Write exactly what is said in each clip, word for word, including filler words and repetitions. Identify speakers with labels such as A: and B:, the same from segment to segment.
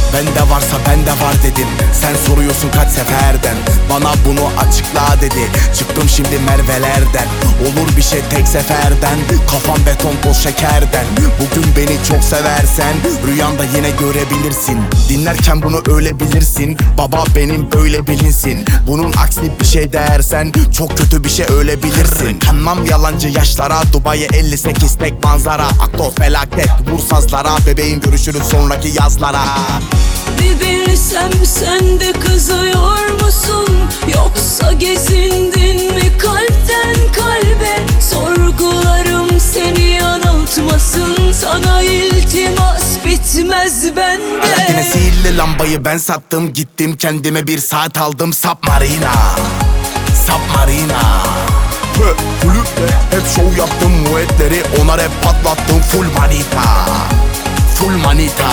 A: Bende varsa bende var dedim. Sen soruyorsun kaç seferden. Bana bunu açıkla dedi. Çıktım şimdi Merve'lerden. Olur bir şey tek seferden. Kafam beton toz şekerden. Bugün beni çok seversen rüyanda yine görebilirsin. Dinlerken bunu öyle bilirsin. Baba benim böyle bilinsin. Bunun aksi bir şey dersen çok kötü bir şey öyle bilirsin. Kanmam yalancı yaşlara. Dubai'ye elli sekiz tek manzara. Akto felaket vur sazlara. Bebeğim görüşürüz sonraki yazlara.
B: Bir bilsem sen de kızıyor musun? Yoksa gezindin mi kalpten kalbe? Sorgularım seni yanıltmasın. Sana iltimas bitmez bende.
A: Yine sihirli lambayı ben sattım. Gittim kendime bir saat aldım. Submarina, Submarina. Kulüpte hep şov yaptım. Muetleri onar hep patlattım. Full manita, full manita.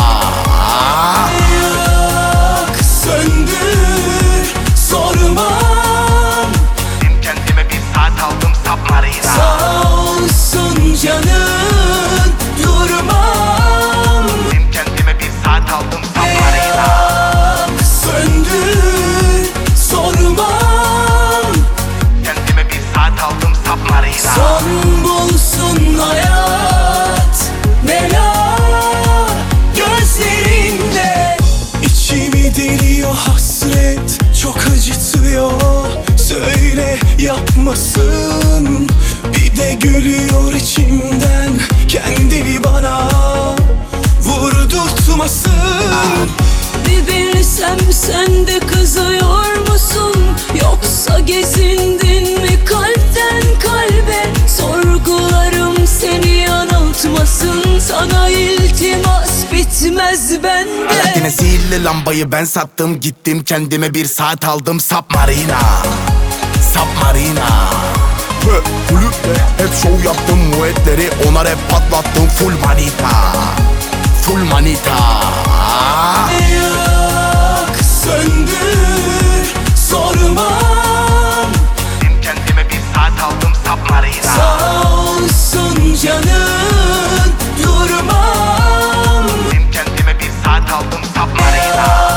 B: Söndür, sormam.
A: Gittim kendime bir saat aldım. Submarina.
B: Sağ olsun canın, durmam.
A: Gittim kendime bir saat aldım. Submarina.
B: Söndür, sormam.
A: Kendime bir saat aldım. Submarina.
B: Son bulsun hayat, bela gözlerinde. İçimi deliyor hasret, çok acıtıyor. Söyle yapmasın. Bir de gülüyor içimden, kendini bana vurdurtmasın. Bir bilsem sen de kızıyor musun? Yoksa gezindin mi kalpten kalbe? Sorgularım seni yanıltmasın. Sana iltimas bitmez bende.
A: Yine sihirli lambayı ben sattım. Gittim kendime bir saat aldım. Submarina, Submarina. Kulüpte hep şov yaptım. Muetleri onar hep patlattım. Full manita, full manita.
B: Yak, söndür, sormam.
A: Gittim kendime bir saat aldım. Submarina.
B: Sağ olsun canın, durmam.
A: Gittim kendime bir saat aldım. Submarina.